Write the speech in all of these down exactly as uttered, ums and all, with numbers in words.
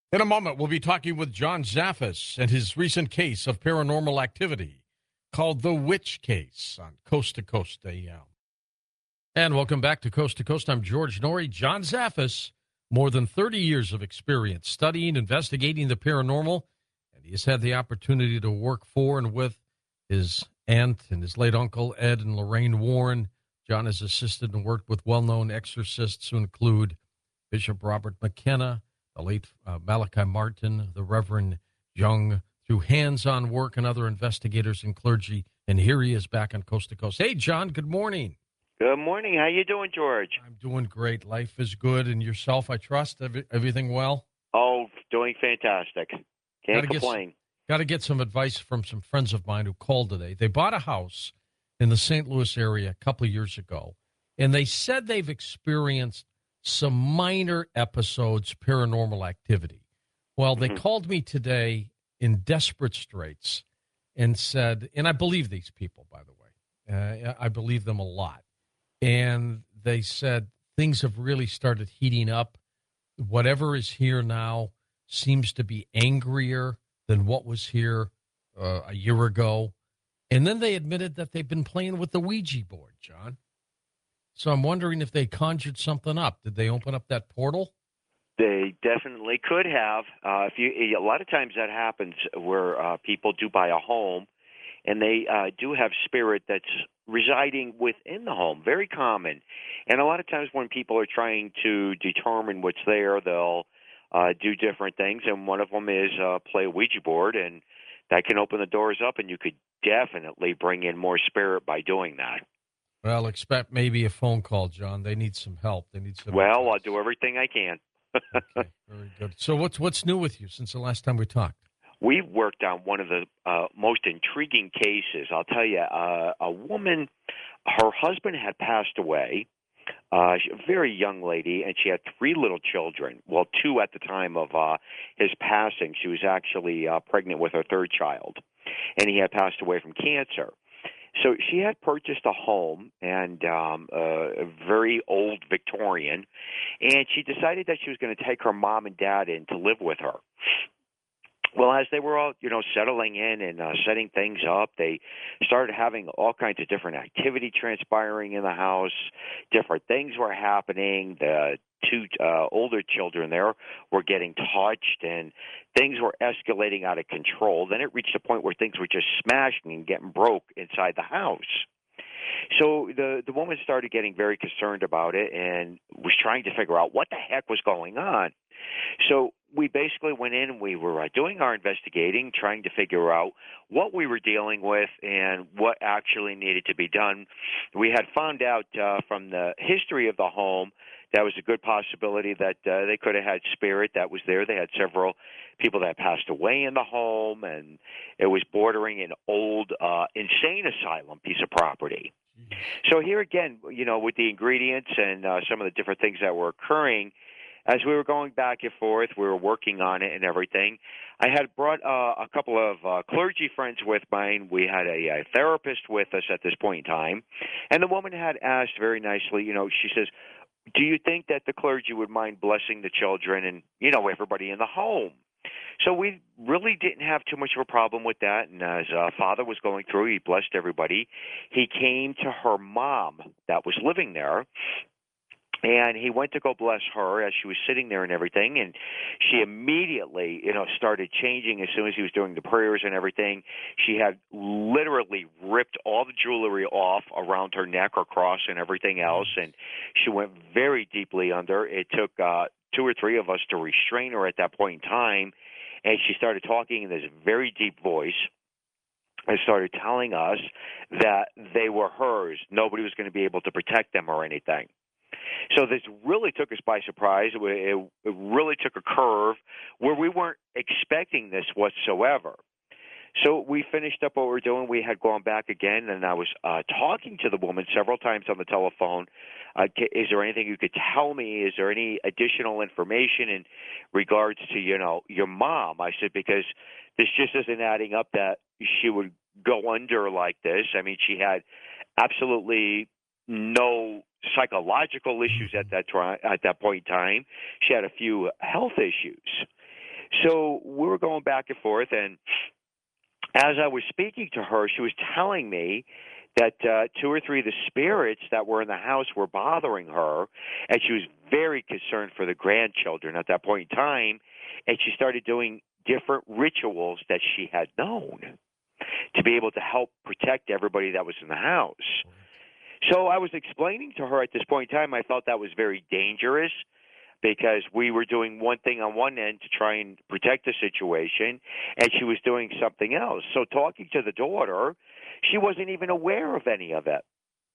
In a moment, we'll be talking with John Zaffis and his recent case of paranormal activity called the Witch Case on Coast to Coast A M. And welcome back to Coast to Coast. I'm George Norrie. John Zaffis, more than thirty years of experience studying, investigating the paranormal, and he has had the opportunity to work for and with his aunt and his late uncle, Ed and Lorraine Warren. John has assisted and worked with well-known exorcists who include Bishop Robert McKenna, the late uh, Malachi Martin, the Reverend Young, through hands-on work and other investigators and clergy. And here he is back on Coast to Coast. Hey, John, good morning. Good morning. How you doing, George? I'm doing great. Life is good. And yourself, I trust? Every, everything well? Oh, doing fantastic. Can't Gotta complain. Get, got to get some advice from some friends of mine who called today. They bought a house in the Saint Louis area a couple of years ago, and they said they've experienced some minor episodes, paranormal activity. Well, they Mhm. called me today in desperate straits and said, and I believe these people, by the way, uh, I believe them a lot. And they said things have really started heating up. Whatever is here now seems to be angrier than what was here uh, a year ago. And then they admitted that they've been playing with the Ouija board, John. So I'm wondering if they conjured something up. Did they open up that portal? They definitely could have. Uh, if you, a lot of times that happens where uh, people do buy a home, and they uh, do have spirit that's residing within the home. Very common. And a lot of times when people are trying to determine what's there, they'll uh, do different things, and one of them is uh, play a Ouija board, and that can open the doors up, and you could definitely bring in more spirit by doing that. Well, expect maybe a phone call, John. They need some help. They need some Well, I'll advice. do everything I can. Okay, very good. So what's what's new with you since the last time we talked? We worked on one of the uh, most intriguing cases. I'll tell you, uh, a woman, her husband had passed away. Uh, she, a very young lady, and she had three little children. Well, two at the time of uh, his passing. She was actually uh, pregnant with her third child, and he had passed away from cancer. So she had purchased a home and um, uh, a very old Victorian, and she decided that she was going to take her mom and dad in to live with her. Well, as they were all, you know, settling in and uh, setting things up, they started having all kinds of different activity transpiring in the house. Different things were happening. The two uh, older children there were getting touched, and things were escalating out of control. Then it reached a point where things were just smashing and getting broke inside the house. So the the woman started getting very concerned about it and was trying to figure out what the heck was going on. So we basically went in and we were uh, doing our investigating, trying to figure out what we were dealing with and what actually needed to be done. We had found out uh, from the history of the home that was a good possibility that uh, they could have had spirit that was there. They had several people that passed away in the home, and it was bordering an old uh, insane asylum piece of property. So here again, you know, with the ingredients and uh, some of the different things that were occurring, as we were going back and forth, we were working on it and everything. I had brought uh, a couple of uh, clergy friends with mine. We had a, a therapist with us at this point in time, and the woman had asked very nicely, you know, she says, "Do you think that the clergy would mind blessing the children and, you know, everybody in the home?" So we really didn't have too much of a problem with that. And as uh, father was going through, he blessed everybody. He came to her mom that was living there, and he went to go bless her as she was sitting there and everything, and she immediately, you know, started changing as soon as he was doing the prayers and everything. She had literally ripped all the jewelry off around her neck, her cross, and everything else, and she went very deeply under. It took uh, two or three of us to restrain her at that point in time, and she started talking in this very deep voice and started telling us that they were hers. Nobody was going to be able to protect them or anything. So this really took us by surprise. It, it really took a curve where we weren't expecting this whatsoever. So we finished up what we were doing. We had gone back again, and I was uh, talking to the woman several times on the telephone. Uh, is there anything you could tell me? Is there any additional information in regards to, you know, your mom? I said, because this just isn't adding up that she would go under like this. I mean, she had absolutely no psychological issues at that tri- at that point in time. She had a few health issues. So we were going back and forth, and as I was speaking to her, she was telling me that uh, two or three of the spirits that were in the house were bothering her, and she was very concerned for the grandchildren at that point in time, and she started doing different rituals that she had known to be able to help protect everybody that was in the house. So I was explaining to her at this point in time, I felt that was very dangerous because we were doing one thing on one end to try and protect the situation, and she was doing something else. So talking to the daughter, she wasn't even aware of any of it.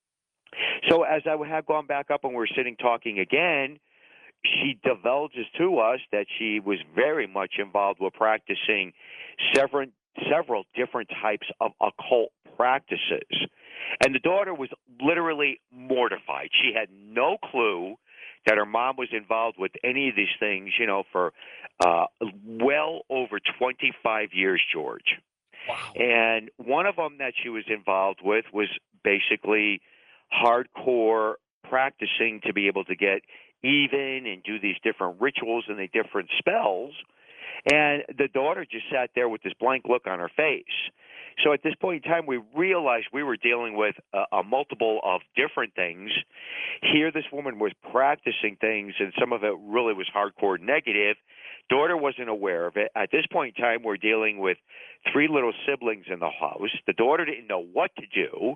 So as I had gone back up and we were sitting talking again, she divulges to us that she was very much involved with practicing several several different types of occult practices. And the daughter was literally mortified. She had no clue that her mom was involved with any of these things, you know, for uh, well over twenty-five years, George. Wow. And one of them that she was involved with was basically hardcore practicing to be able to get even and do these different rituals and the different spells. And the daughter just sat there with this blank look on her face. So at this point in time, we realized we were dealing with a, a multiple of different things. Here, this woman was practicing things, and some of it really was hardcore negative. Daughter wasn't aware of it. At this point in time, we're dealing with three little siblings in the house. The daughter didn't know what to do.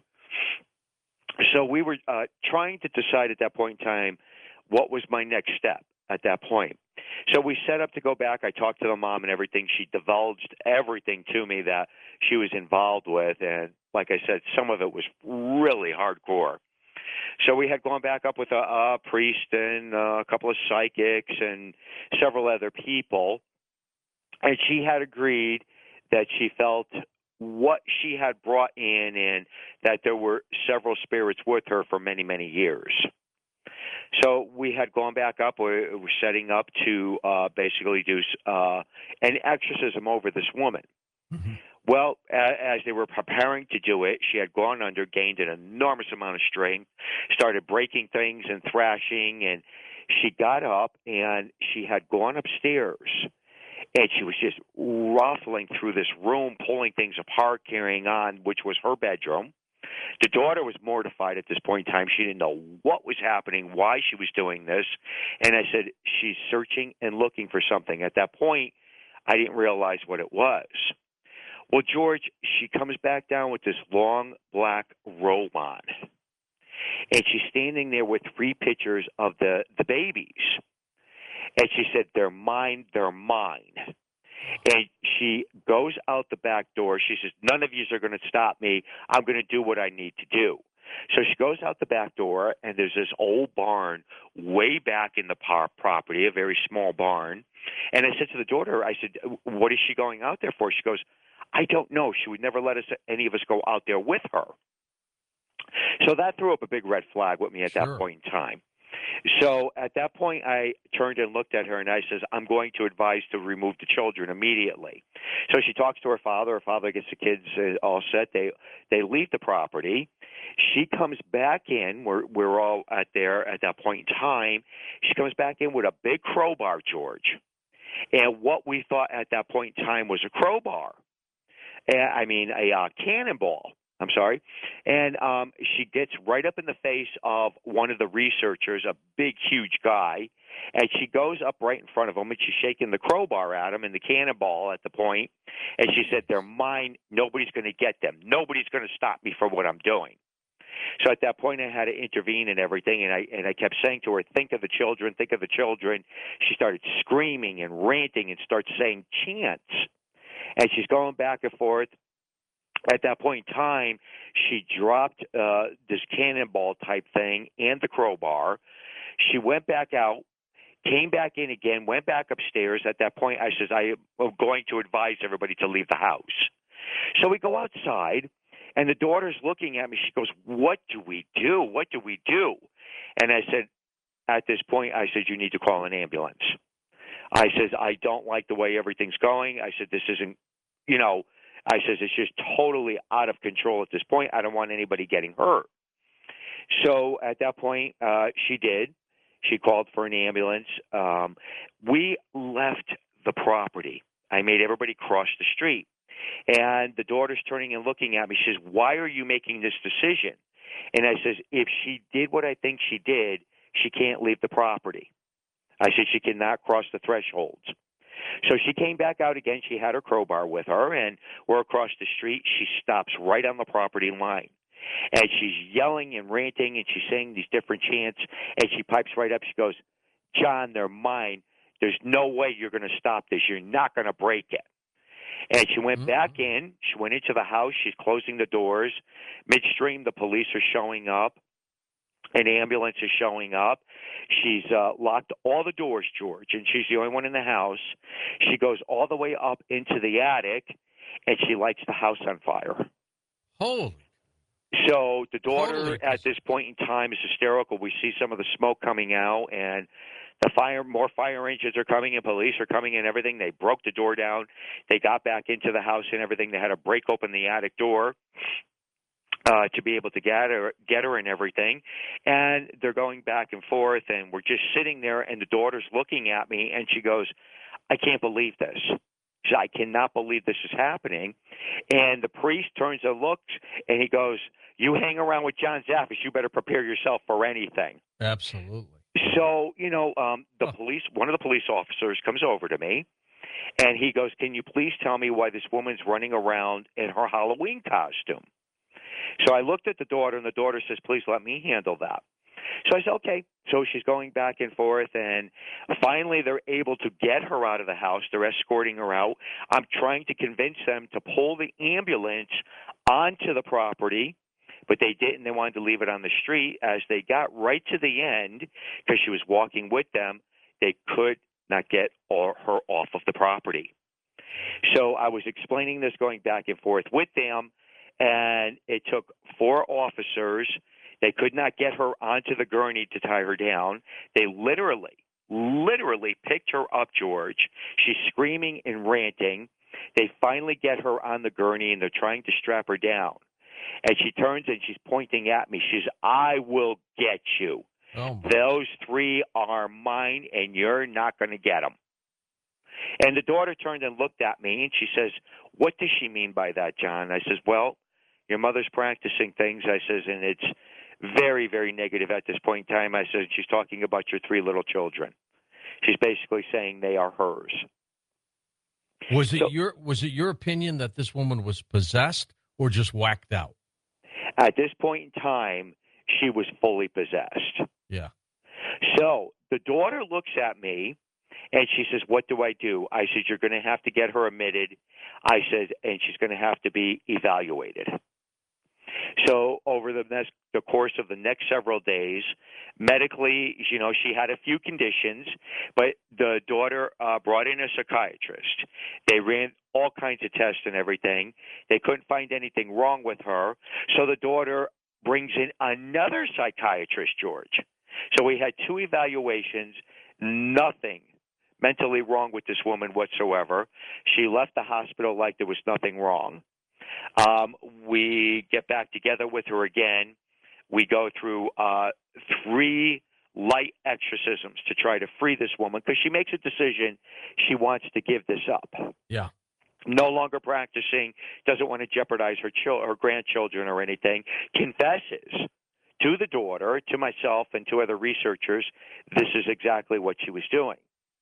So we were uh, trying to decide at that point in time what was my next step at that point. So we set up to go back. I talked to the mom and everything. She divulged everything to me that she was involved with. And like I said, some of it was really hardcore. So we had gone back up with a, a priest and a couple of psychics and several other people. And she had agreed that she felt what she had brought in and that there were several spirits with her for many, many years. So we had gone back up. We were setting up to uh, basically do uh, an exorcism over this woman. Mm-hmm. Well, as they were preparing to do it, she had gone under, gained an enormous amount of strength, started breaking things and thrashing, and she got up and she had gone upstairs. And she was just ruffling through this room, pulling things apart, carrying on, which was her bedroom. The daughter was mortified at this point in time. She didn't know what was happening, why she was doing this. And I said, she's searching and looking for something. At that point, I didn't realize what it was. Well, George, she comes back down with this long black robe on. And she's standing there with three pictures of the, the babies. And she said, they're mine, they're mine. And she goes out the back door. She says, none of you are going to stop me. I'm going to do what I need to do. So she goes out the back door, and there's this old barn way back in the par- property, a very small barn. And I said to the daughter, I said, what is she going out there for? She goes, I don't know. She would never let us, any of us, go out there with her. So that threw up a big red flag with me at Sure. that point in time. So at that point, I turned and looked at her, and I says, I'm going to advise to remove the children immediately. So she talks to her father. Her father gets the kids uh, all set. They they leave the property. She comes back in. We're, we're all at there at that point in time. She comes back in with a big crowbar, George. And what we thought at that point in time was a crowbar. I mean, a uh, cannonball. I'm sorry. And um, she gets right up in the face of one of the researchers, a big, huge guy, and she goes up right in front of him, and she's shaking the crowbar at him and the cannonball at the point, and she said, they're mine. Nobody's going to get them. Nobody's going to stop me from what I'm doing. So at that point, I had to intervene and everything, and I and I kept saying to her, think of the children, think of the children. She started screaming and ranting and starts saying chants, and she's going back and forth. At that point in time, she dropped uh, this cannonball type thing and the crowbar. She went back out, came back in again, went back upstairs. At that point, I says, I am going to advise everybody to leave the house. So we go outside, and the daughter's looking at me. She goes, what do we do? What do we do? And I said, at this point, I said, you need to call an ambulance. I says, I don't like the way everything's going. I said, this isn't, you know, I says, it's just totally out of control at this point. I don't want anybody getting hurt. So at that point, uh, she did. She called for an ambulance. Um, we left the property. I made everybody cross the street. And the daughter's turning and looking at me. She says, why are you making this decision? And I says, if she did what I think she did, she can't leave the property. I said, she cannot cross the thresholds. So she came back out again. She had her crowbar with her, and we're across the street. She stops right on the property line. And she's yelling and ranting, and she's saying these different chants, and she pipes right up. She goes, John, they're mine. There's no way you're going to stop this. You're not going to break it. And she went mm-hmm. back in. She went into the house. She's closing the doors. Midstream, the police are showing up. An ambulance is showing up. She's uh, locked all the doors, George, and she's the only one in the house. She goes all the way up into the attic, and she lights the house on fire. Holy. So the daughter Holy. at this point in time is hysterical. We see some of the smoke coming out, and the fire, more fire engines are coming, and police are coming in. Everything. They broke the door down. They got back into the house and everything. They had to break open the attic door uh, to be able to get her, get her, and everything. And they're going back and forth, and we're just sitting there. And the daughter's looking at me, and she goes, "I can't believe this. She said, I cannot believe this is happening." And the priest turns and looks, and he goes, "You hang around with John Zaffis, you better prepare yourself for anything." Absolutely. So, you know, um, the huh. police, one of the police officers comes over to me, and he goes, "Can you please tell me why this woman's running around in her Halloween costume?" So I looked at the daughter, and the daughter says, "Please let me handle that." So I said, okay. So she's going back and forth, and finally they're able to get her out of the house. They're escorting her out. I'm trying to convince them to pull the ambulance onto the property, but they didn't. They wanted to leave it on the street. As they got right to the end, because she was walking with them, they could not get her off of the property. So I was explaining this, going back and forth with them, and it took four officers. They could not get her onto the gurney to tie her down. They literally, literally picked her up, George. She's screaming and ranting. They finally get her on the gurney, and they're trying to strap her down. And she turns and she's pointing at me. She says, "I will get you. Oh, Those three are mine, and you're not going to get them." And the daughter turned and looked at me, and she says, "What does she mean by that, John?" I says, "Well, your mother's practicing things," I says, "and it's very, very negative at this point in time." I said, "She's talking about your three little children. She's basically saying they are hers." Was it so, your was it your opinion that this woman was possessed or just whacked out? At this point in time, she was fully possessed. Yeah. So the daughter looks at me, and she says, "What do I do?" I said, "You're going to have to get her admitted." I said, "And she's going to have to be evaluated." So over the next, the course of the next several days, medically, you know, she had a few conditions, but the daughter uh, brought in a psychiatrist. They ran all kinds of tests and everything. They couldn't find anything wrong with her. So the daughter brings in another psychiatrist, George. So we had two evaluations, nothing mentally wrong with this woman whatsoever. She left the hospital like there was nothing wrong. Um, we get back together with her again. We go through uh, three light exorcisms to try to free this woman, because she makes a decision she wants to give this up. Yeah. No longer practicing, doesn't want to jeopardize her chil- her grandchildren or anything, confesses to the daughter, to myself, and to other researchers, this is exactly what she was doing.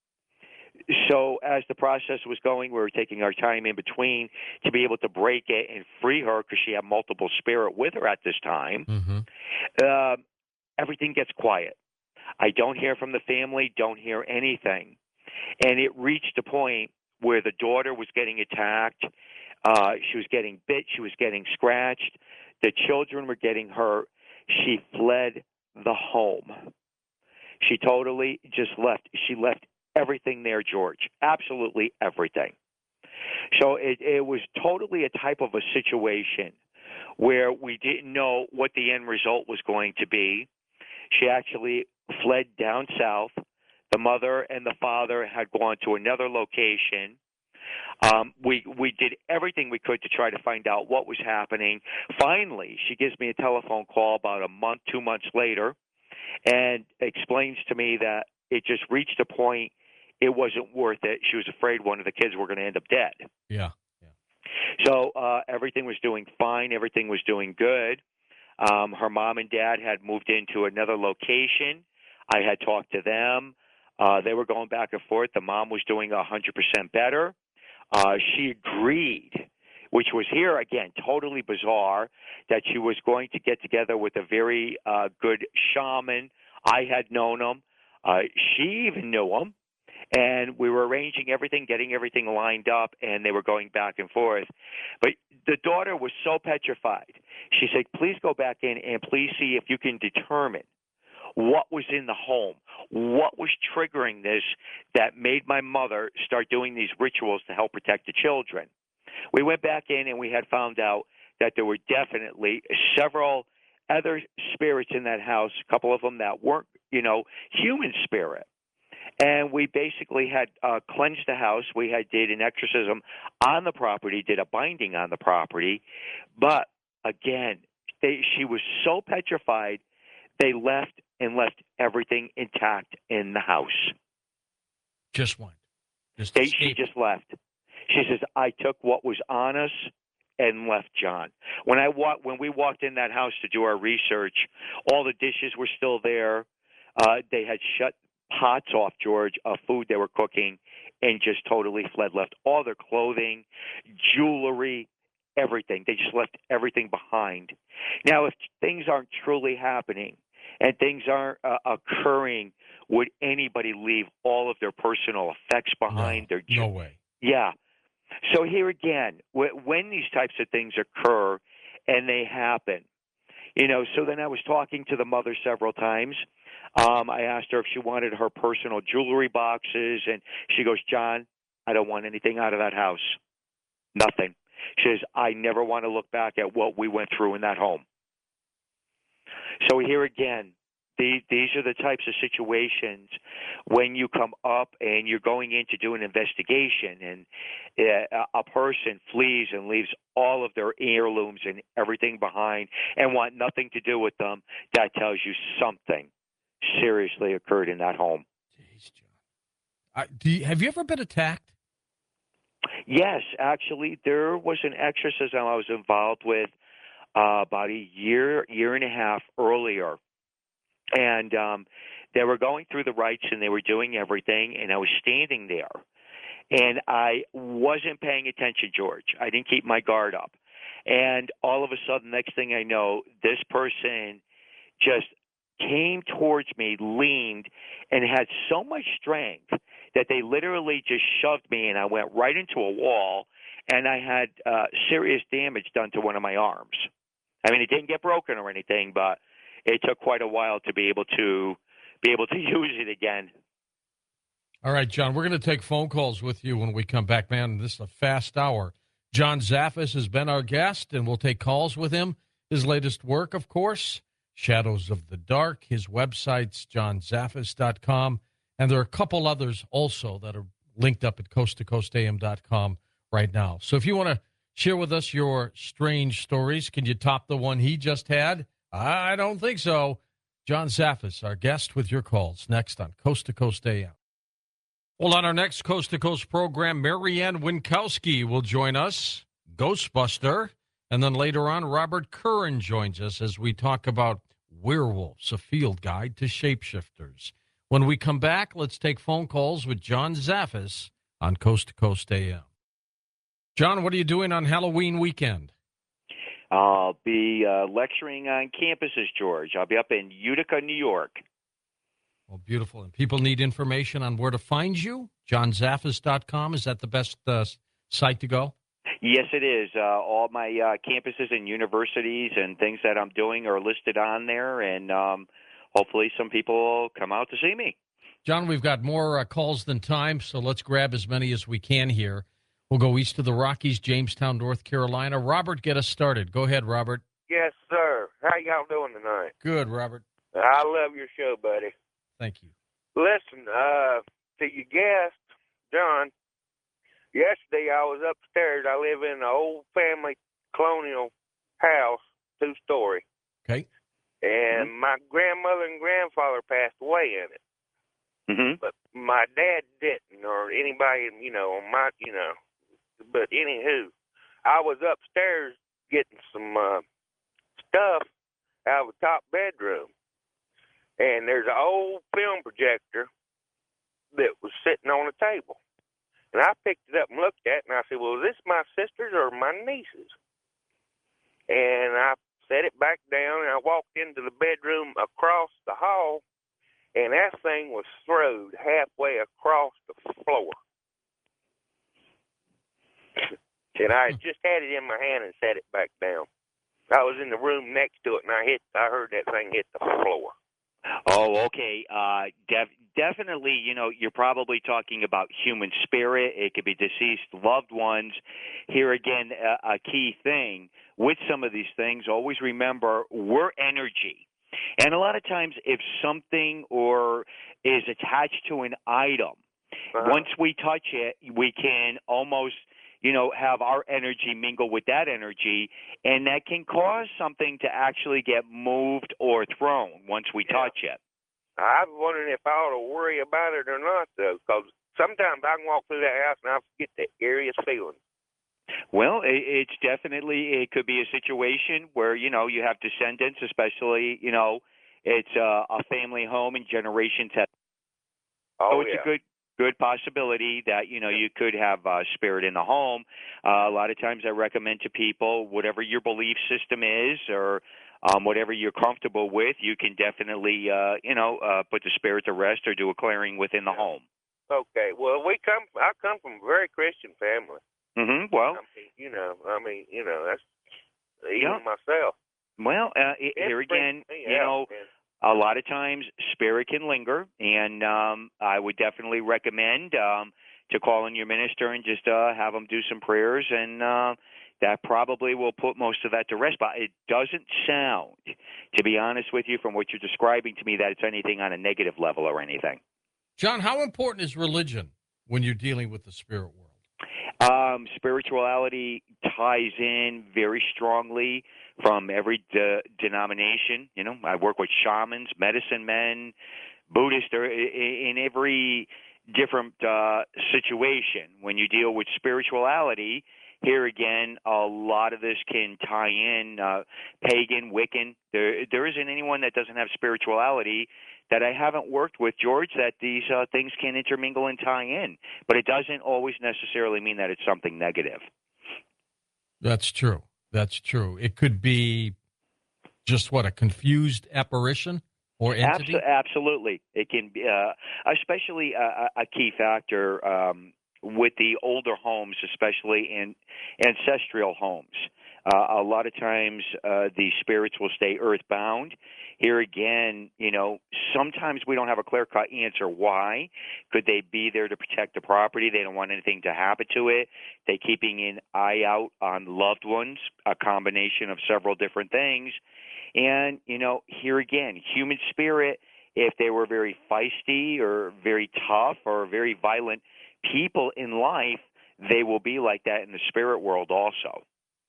So as the process was going, we were taking our time in between to be able to break it and free her, because she had multiple spirit with her at this time. Mm-hmm. Uh, everything gets quiet. I don't hear from the family, don't hear anything. And it reached a point where the daughter was getting attacked. Uh, she was getting bit. She was getting scratched. The children were getting hurt. She fled the home. She totally just left. She left everything there, George. Absolutely everything. So it, it was totally a type of a situation where we didn't know what the end result was going to be. She actually fled down south. The mother and the father had gone to another location. Um, we we did everything we could to try to find out what was happening. Finally, she gives me a telephone call about a month, two months later, and explains to me that it just reached a point. it wasn't worth it. She was afraid one of the kids were going to end up dead. Yeah. So uh, everything was doing fine. Everything was doing good. Um, her mom and dad had moved into another location. I had talked to them. Uh, they were going back and forth. The mom was doing one hundred percent better. Uh, she agreed, which was here, again, totally bizarre, that she was going to get together with a very uh, good shaman. I had known him. Uh, she even knew him. And we were arranging everything, getting everything lined up, and they were going back and forth. But the daughter was so petrified. She said, please go back in and please see if you can determine what was in the home, what was triggering this that made my mother start doing these rituals to help protect the children. We went back in and we had found out that there were definitely several other spirits in that house, a couple of them that weren't, you know, human spirit. And we basically had uh, cleansed the house. We had did an exorcism on the property, did a binding on the property. But again, they, she was so petrified, they left and left everything intact in the house. Just went. Just they, she just left. She says, I took what was on us and left John. When I wa- when we walked in that house to do our research, all the dishes were still there. Uh, they had shut pots off, George, of food they were cooking, and just totally fled, left all their clothing, jewelry, everything. They just left everything behind. Now, if things aren't truly happening and things aren't uh, occurring, would anybody leave all of their personal effects behind? No, their ju- no way. Yeah. So here again, when these types of things occur and they happen, you know, so then I was talking to the mother several times. Um, I asked her if she wanted her personal jewelry boxes, and she goes, John, I don't want anything out of that house. Nothing. She says, I never want to look back at what we went through in that home. So here again, the, these are the types of situations when you come up and you're going in to do an investigation, and uh, a person flees and leaves all of their heirlooms and everything behind and want nothing to do with them. That tells you something seriously occurred in that home. Jeez, John. I, do you, have you ever been attacked? Yes, actually, there was an exorcism I was involved with uh, about a year, year and a half earlier. And um, they were going through the rites and they were doing everything, and I was standing there. And I wasn't paying attention, George. I didn't keep my guard up. And all of a sudden, next thing I know, this person just came towards me, leaned, and had so much strength that they literally just shoved me, and I went right into a wall, and I had uh, serious damage done to one of my arms. I mean, it didn't get broken or anything, but it took quite a while to be able to be able to use it again. All right, John, we're going to take phone calls with you when we come back, man. This is a fast hour. John Zaffis has been our guest, and we'll take calls with him. His latest work, of course, Shadows of the Dark. His website's john zaffis dot com. And there are a couple others also that are linked up at coast to coast a m dot com right now. So if you want to share with us your strange stories, can you top the one he just had? I don't think so. John Zaffis, our guest with your calls, next on Coast to Coast A M. Well, on our next Coast to Coast program, Marianne Winkowski will join us, Ghostbuster. And then later on, Robert Curran joins us as we talk about Werewolves, a field guide to shapeshifters. When we come back, let's take phone calls with John Zaffis on Coast to Coast A M. John, what are you doing on Halloween weekend? I'll be uh, lecturing on campuses, George. I'll be up in Utica, New York. Well, beautiful. And people need information on where to find you? john zaffis dot com. Is that the best uh, site to go? Yes, it is. Uh, all my uh, campuses and universities and things that I'm doing are listed on there, and um, hopefully some people will come out to see me. John, we've got more uh, calls than time, so let's grab as many as we can here. We'll go east of the Rockies, Jamestown, North Carolina. Robert, get us started. Go ahead, Robert. Yes, sir. How y'all doing tonight? Good, Robert. I love your show, buddy. Thank you. Listen, uh, to your guest, John, yesterday I was upstairs. I live in an old family colonial house, two-story. Okay. And mm-hmm. my grandmother and grandfather passed away in it. Mm-hmm. but my dad didn't, or anybody, you know, on my, you know. But anywho, I was upstairs getting some uh, stuff out of the top bedroom, and there's an old film projector that was sitting on the table. And I picked it up and looked at it, and I said, well, is this my sister's or my niece's? And I set it back down, and I walked into the bedroom across the hall, and that thing was throwed halfway across the floor. And I had just had it in my hand and set it back down. I was in the room next to it, and I hit. I heard that thing hit the floor. Oh, okay. Uh, def- definitely, you know, you're probably talking about human spirit. It could be deceased loved ones. Here again, a, a key thing with some of these things, always remember we're energy. And a lot of times if something or is attached to an item, Uh-huh. once we touch it, we can almost – you know, have our energy mingle with that energy, and that can cause something to actually get moved or thrown once we Yeah. touch it. I was wondering if I ought to worry about it or not, though, because sometimes I can walk through that house and I forget the eeriest feeling. Well, it, it's definitely, it could be a situation where, you know, you have descendants, especially, you know, it's a, a family home and generations have. Oh, so it's yeah. a good good possibility that, you know, you could have uh, spirit in the home. Uh, a lot of times I recommend to people, whatever your belief system is or um, whatever you're comfortable with, you can definitely, uh, you know, uh, put the spirit to rest or do a clearing within the Yeah. home. Okay. Well, we come. I come from a very Christian family. Mm-hmm. Well, I mean, you know, I mean, you know, that's even yeah. myself. Well, uh, it, It here again, freaks me you out, know, man. a lot of times spirit can linger, and um, I would definitely recommend um, to call in your minister and just uh, have them do some prayers, and uh, that probably will put most of that to rest. But it doesn't sound, to be honest with you, from what you're describing to me, that it's anything on a negative level or anything. John, how important is religion when you're dealing with the spirit world? Um, spirituality ties in very strongly from every de- denomination. You know, I work with shamans, medicine men, Buddhists, or in every different uh, situation. When you deal with spirituality, here again, a lot of this can tie in uh, pagan, Wiccan. There, there isn't anyone that doesn't have spirituality that I haven't worked with, George, that these uh, things can intermingle and tie in. But it doesn't always necessarily mean that it's something negative. That's true. That's true. It could be just what, a confused apparition or entity? Abso- absolutely. It can be, uh, especially a, a key factor um, with the older homes, especially in ancestral homes. Uh, a lot of times uh, the spirits will stay earthbound. Here again, you know, sometimes we don't have a clear-cut answer why. Could they be there to protect the property? They don't want anything to happen to it. They're keeping an eye out on loved ones, a combination of several different things. And, you know, here again, human spirit, if they were very feisty or very tough or very violent people in life, they will be like that in the spirit world also.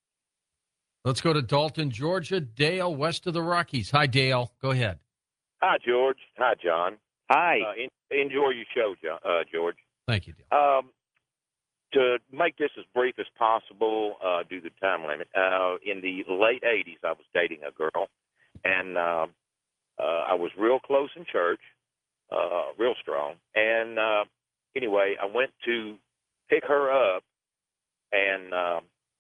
Let's go to Dalton, Georgia. Dale, west of the Rockies. Hi, Dale. Go ahead. Hi, George. Hi, John. Hi. Uh, in, enjoy your show, John, uh, George. Thank you, Dale. Um, to make this as brief as possible, uh, due to the time limit, uh, in the late eighties, I was dating a girl, and uh, uh, I was real close in church, uh, real strong. And uh, anyway, I went to pick her up, and uh,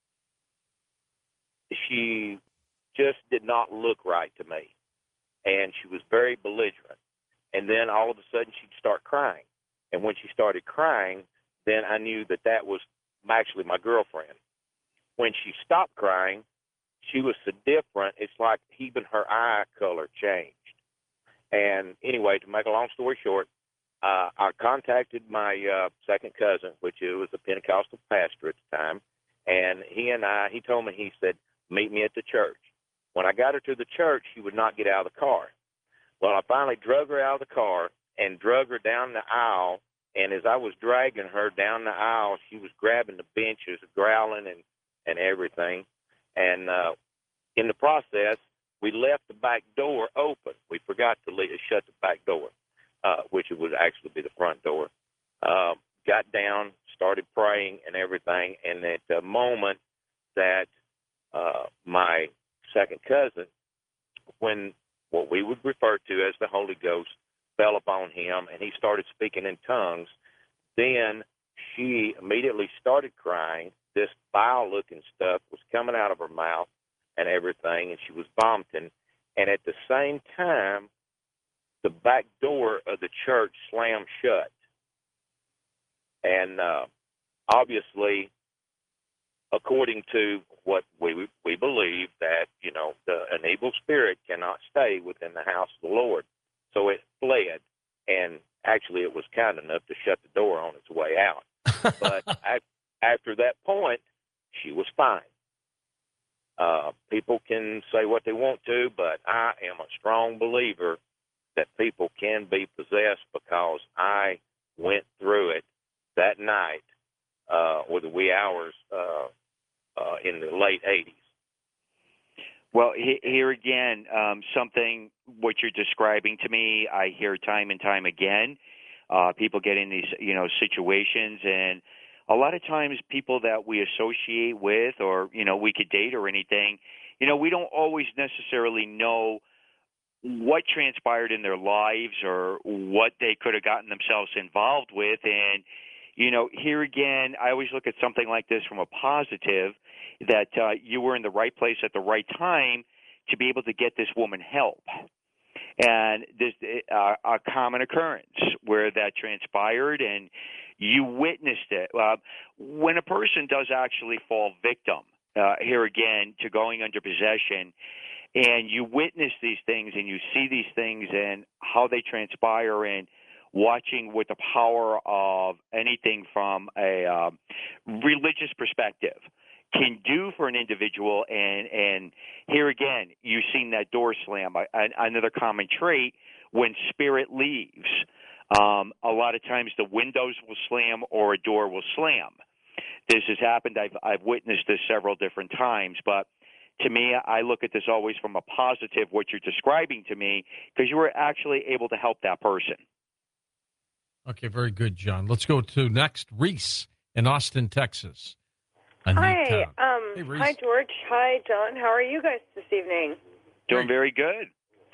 she just did not look right to me. And she was very belligerent. And then all of a sudden she'd start crying. And when she started crying, then I knew that that was actually my girlfriend. When she stopped crying, she was so different, it's like even her eye color changed. And anyway, to make a long story short, uh, I contacted my uh, second cousin, which was a Pentecostal pastor at the time, and he and I, he told me, he said, meet me at the church. When I got her to the church, she would not get out of the car. Well, I finally drug her out of the car and drug her down the aisle, and as I was dragging her down the aisle, she was grabbing the benches, growling and, and everything. And uh, in the process, we left the back door open. We forgot to leave, shut the back door. uh, which would actually be the front door. Uh, got down, started praying and everything, and at the moment that uh, my second cousin, when what we would refer to as the Holy Ghost fell upon him and he started speaking in tongues, then she immediately started crying. This foul-looking stuff was coming out of her mouth and everything, and she was vomiting. And at the same time, the back door of the church slammed shut. And uh, obviously, according to what we we believe, that, you know, the, an evil spirit cannot stay within the house of the Lord. So it fled, and actually it was kind enough to shut the door on its way out. But after that point, she was fine. Uh, people can say what they want to, but I am a strong believer that people can be possessed, because I went through it that night uh, or the wee hours uh, uh, in the late eighties. Well, he, here again, um, something, what you're describing to me, I hear time and time again. Uh, people get in these, you know, situations, and a lot of times people that we associate with, or, you know, we could date or anything, you know, we don't always necessarily know what transpired in their lives or what they could have gotten themselves involved with. And, you know, here again, I always look at something like this from a positive, that uh, you were in the right place at the right time to be able to get this woman help. And this uh, a common occurrence where that transpired, and you witnessed it. Uh, when a person does actually fall victim, uh, here again, to going under possession, and you witness these things and you see these things and how they transpire, and watching what the power of anything from a uh, religious perspective can do for an individual. And, and here again, you've seen that door slam. Another common trait, when spirit leaves, um, a lot of times the windows will slam or a door will slam. This has happened. I've, I've witnessed this several different times, but to me, I look at this always from a positive, what you're describing to me, because you were actually able to help that person. Okay, very good, John. Let's go to next, Reese in Austin, Texas. Hi, um, hey, Reese. hi, George. Hi, John. How are you guys this evening? Doing very good.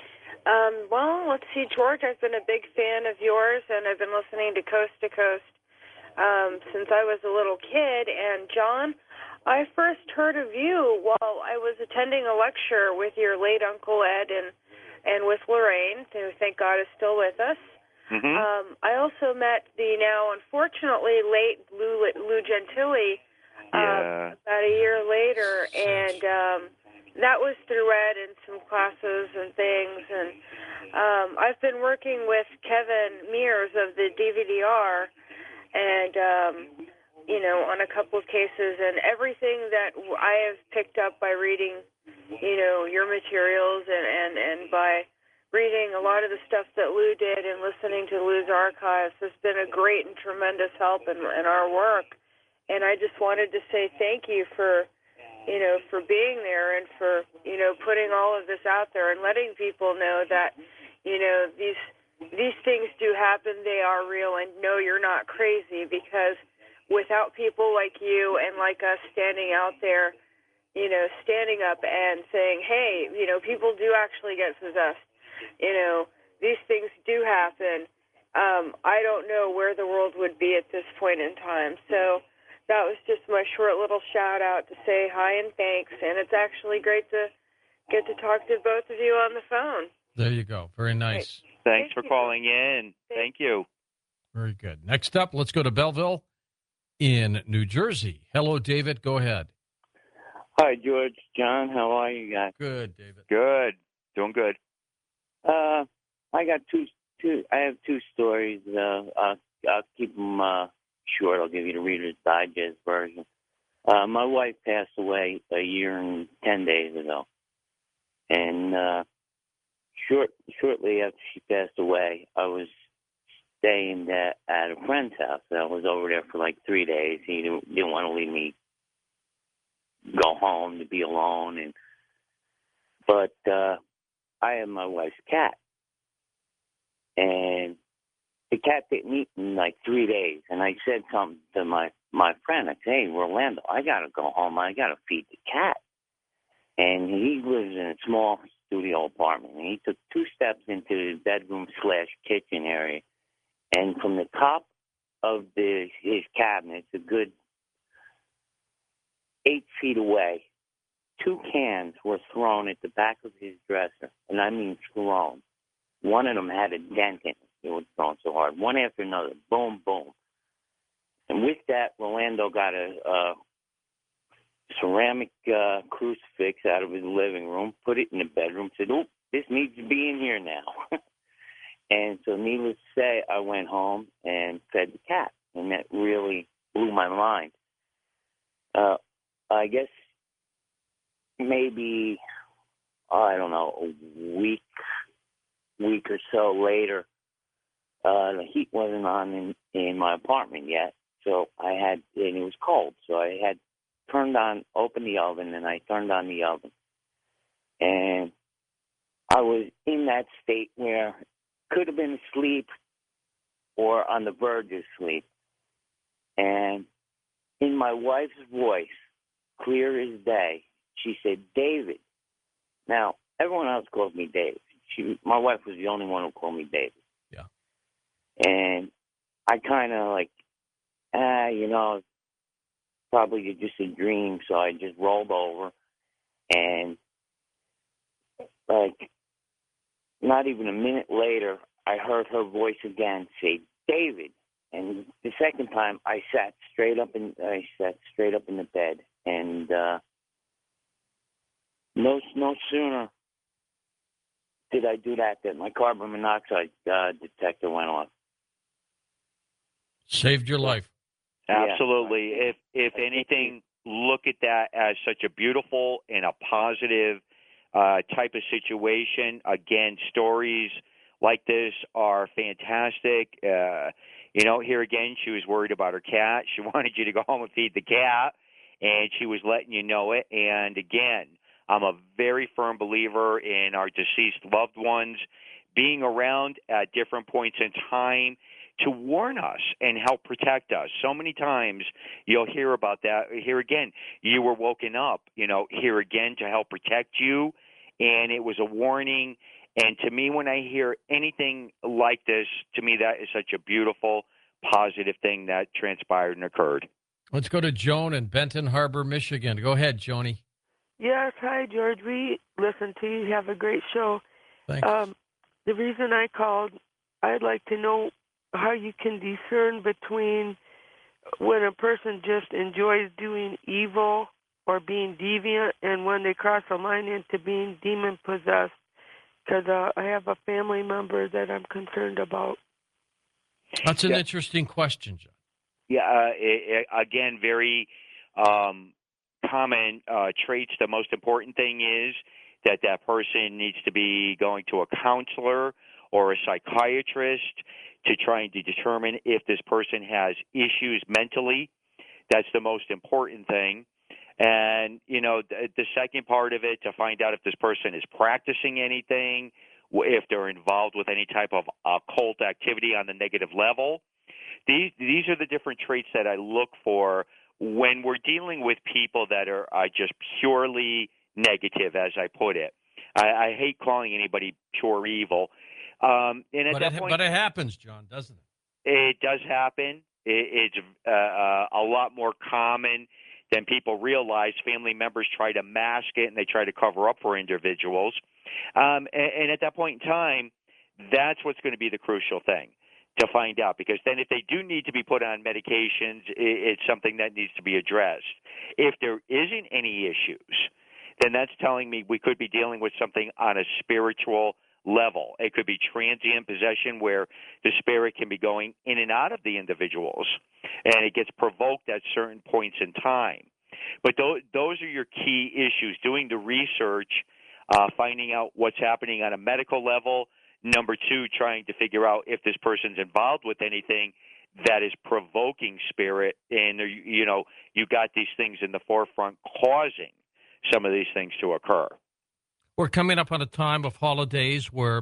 Um, well, let's see, George. I've been a big fan of yours, and I've been listening to Coast to Coast um, since I was a little kid. And John, I first heard of you while I was attending a lecture with your late Uncle Ed and and with Lorraine, who thank God is still with us. Mm-hmm. Um, I also met the now unfortunately late Lou, Lou Gentili uh, yeah. about a year later, and um, that was through Ed and some classes and things. And um, I've been working with Kevin Mears of the D V D R, and um, you know, on a couple of cases, and everything that I have picked up by reading, you know, your materials and, and, and by reading a lot of the stuff that Lou did and listening to Lou's archives has been a great and tremendous help in, in our work. And I just wanted to say thank you for, you know, for being there and for, you know, putting all of this out there and letting people know that, you know, these these things do happen. They are real, and no, you're not crazy, because without people like you and like us standing out there, you know, standing up and saying, hey, you know, people do actually get possessed. You know, these things do happen. Um, I don't know where the world would be at this point in time. So that was just my short little shout out to say hi and thanks. And it's actually great to get to talk to both of you on the phone. There you go. Very nice. Thanks Thank for you. calling in. Thank you. Very good. Next up, let's go to Belleville in New Jersey. Hello, David. Go ahead. Hi, George. John, how are you guys? Good, David. Good. Doing good. Uh, I got two, two. I have two stories. Uh, I'll, I'll keep them uh, short. I'll give you the Reader's Digest version. Uh, my wife passed away a year and ten days ago, and uh, short, shortly after she passed away, I was staying at, at a friend's house. I was over there for like three days. He didn't, didn't want to leave me go home to be alone, and but uh, I have my wife's cat, and the cat didn't eat in like three days. And I said something to my, my friend. I said, hey, Rolando, I got to go home. I got to feed the cat. And he lives in a small studio apartment. And he took two steps into the bedroom slash kitchen area. And from the top of the his cabinet, a good eight feet away, two cans were thrown at the back of his dresser. And I mean thrown. One of them had a dent in it. It was thrown so hard. One after another. Boom, boom. And with that, Rolando got a, a ceramic uh, crucifix out of his living room, put it in the bedroom, said, oh, this needs to be in here now. And so needless to say, I went home and fed the cat. And that really blew my mind. Uh, I guess maybe, I don't know, a week, week or so later, uh, the heat wasn't on in, in my apartment yet. So I had, and it was cold. So I had turned on, opened the oven, and I turned on the oven. And I was in that state where could have been asleep or on the verge of sleep. And in my wife's voice, clear as day, she said, David. Now, everyone else calls me David. She, my wife was the only one who called me David. Yeah. And I kind of like, ah, you know, probably just a dream. So I just rolled over and like not even a minute later, I heard her voice again say, David. And the second time I sat straight up in, I sat straight up in the bed and, uh, no, no sooner did I do that than my carbon monoxide uh, detector went off. Saved your life. Absolutely. If if anything, look at that as such a beautiful and a positive uh, type of situation. Again, stories like this are fantastic. Uh, you know, here again, she was worried about her cat. She wanted you to go home and feed the cat, and she was letting you know it. And again, I'm a very firm believer in our deceased loved ones being around at different points in time to warn us and help protect us. So many times you'll hear about that. Here again, you were woken up, you know, here again to help protect you, and it was a warning. And to me, when I hear anything like this, to me that is such a beautiful, positive thing that transpired and occurred. Let's go to Joan in Benton Harbor, Michigan. Go ahead, Joni. Yes, hi, George. We listen to you. You have a great show. Thanks. Um, the reason I called, I'd like to know how you can discern between when a person just enjoys doing evil or being deviant and when they cross a line into being demon-possessed. Because uh, I have a family member that I'm concerned about. That's an Yeah. interesting question, John. Yeah, uh, it, it, again, very um, common uh, traits. The most important thing is that that person needs to be going to a counselor or a psychiatrist to try and to determine if this person has issues mentally. That's the most important thing. And, you know, the, the second part of it, to find out if this person is practicing anything, if they're involved with any type of occult activity on the negative level. These these are the different traits that I look for when we're dealing with people that are, are just purely negative, as I put it. I, I hate calling anybody pure evil. Um, and at But that it, point, but it happens, John, doesn't it? it does happen. It, it's uh, uh, a lot more common than people realize. Family members try to mask it and they try to cover up for individuals. Um, and, and at that point in time, that's what's going to be the crucial thing to find out, because then if they do need to be put on medications, it, it's something that needs to be addressed. If there isn't any issues, then that's telling me we could be dealing with something on a spiritual level. It could be transient possession where the spirit can be going in and out of the individuals, and it gets provoked at certain points in time. But th- those are your key issues, doing the research, uh, finding out what's happening on a medical level. Number two, trying to figure out if this person's involved with anything that is provoking spirit, and, you know, you got these things in the forefront causing some of these things to occur. We're coming up on a time of holidays where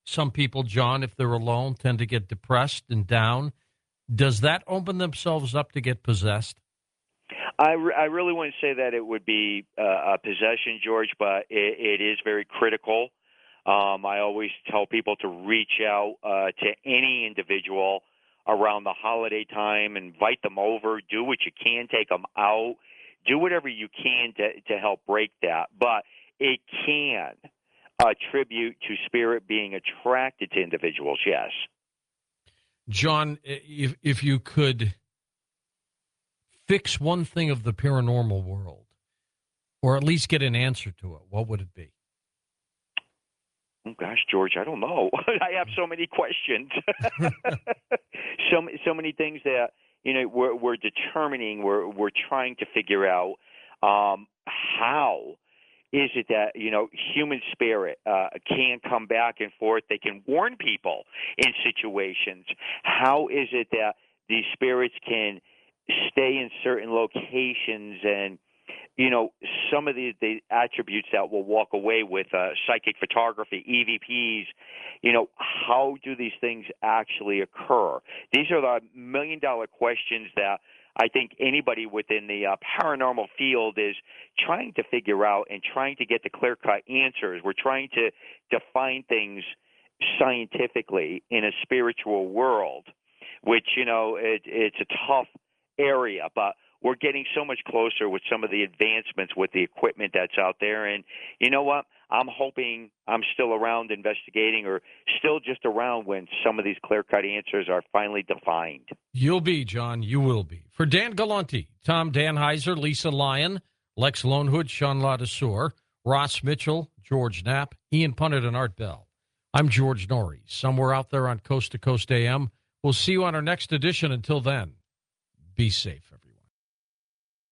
some people, John, if they're alone, tend to get depressed and down. Does that open themselves up to get possessed? I, re- I really wouldn't say that it would be uh, a possession, George, but it, it is very critical. Um, I always tell people to reach out uh, to any individual around the holiday time, invite them over, do what you can, take them out, do whatever you can to, to help break that. But it can attribute to spirit being attracted to individuals, yes. John, if if you could fix one thing of the paranormal world, or at least get an answer to it, what would it be? Oh gosh, George, I don't know. I have so many questions, so so many things that you know we're we're determining, we're we're trying to figure out um, how is it that you know human spirit uh, can come back and forth? They can warn people in situations. How is it that these spirits can stay in certain locations and you know some of the, the attributes that we'll walk away with, uh, psychic photography, E V Ps, you know, how do these things actually occur? These are the million dollar questions that I think anybody within the uh, paranormal field is trying to figure out and trying to get the clear-cut answers. We're trying to define things scientifically in a spiritual world, which, you know, it, it's a tough area, but we're getting so much closer with some of the advancements with the equipment that's out there. And you know what? I'm hoping I'm still around investigating or still just around when some of these clear-cut answers are finally defined. You'll be, John. You will be. For Dan Galante, Tom Danheiser, Lisa Lyon, Lex Lonehood, Sean Ladesseur, Ross Mitchell, George Knapp, Ian Punnett, and Art Bell, I'm George Norrie, somewhere out there on Coast to Coast A M. We'll see you on our next edition. Until then, be safe, everyone.